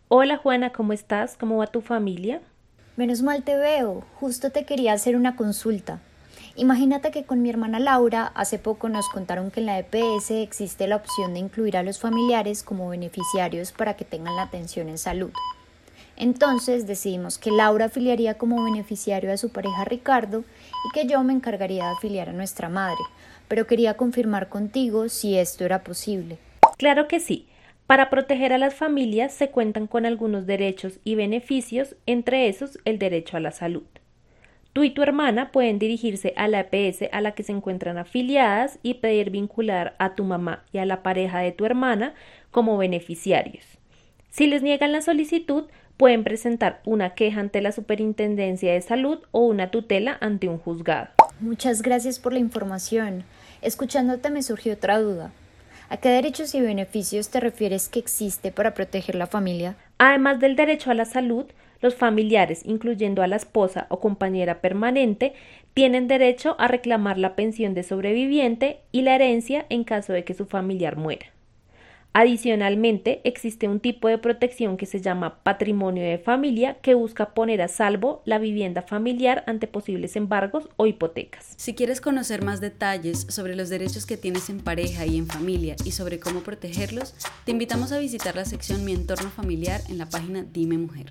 Hola Juana, ¿cómo estás? ¿Cómo va tu familia? Menos mal te veo, justo te quería hacer una consulta. Imagínate que con mi hermana Laura hace poco nos contaron que en la EPS existe la opción de incluir a los familiares como beneficiarios para que tengan la atención en salud. Entonces decidimos que Laura afiliaría como beneficiario a su pareja Ricardo y que yo me encargaría de afiliar a nuestra madre, pero quería confirmar contigo si esto era posible. Claro que sí. Para proteger a las familias se cuentan con algunos derechos y beneficios, entre esos el derecho a la salud. Tú y tu hermana pueden dirigirse a la EPS a la que se encuentran afiliadas y pedir vincular a tu mamá y a la pareja de tu hermana como beneficiarios. Si les niegan la solicitud, pueden presentar una queja ante la Superintendencia de Salud o una tutela ante un juzgado. Muchas gracias por la información. Escuchándote me surgió otra duda. ¿A qué derechos y beneficios te refieres que existe para proteger la familia? Además del derecho a la salud, los familiares, incluyendo a la esposa o compañera permanente, tienen derecho a reclamar la pensión de sobreviviente y la herencia en caso de que su familiar muera. Adicionalmente, existe un tipo de protección que se llama patrimonio de familia que busca poner a salvo la vivienda familiar ante posibles embargos o hipotecas. Si quieres conocer más detalles sobre los derechos que tienes en pareja y en familia y sobre cómo protegerlos, te invitamos a visitar la sección Mi entorno familiar en la página Dime Mujer.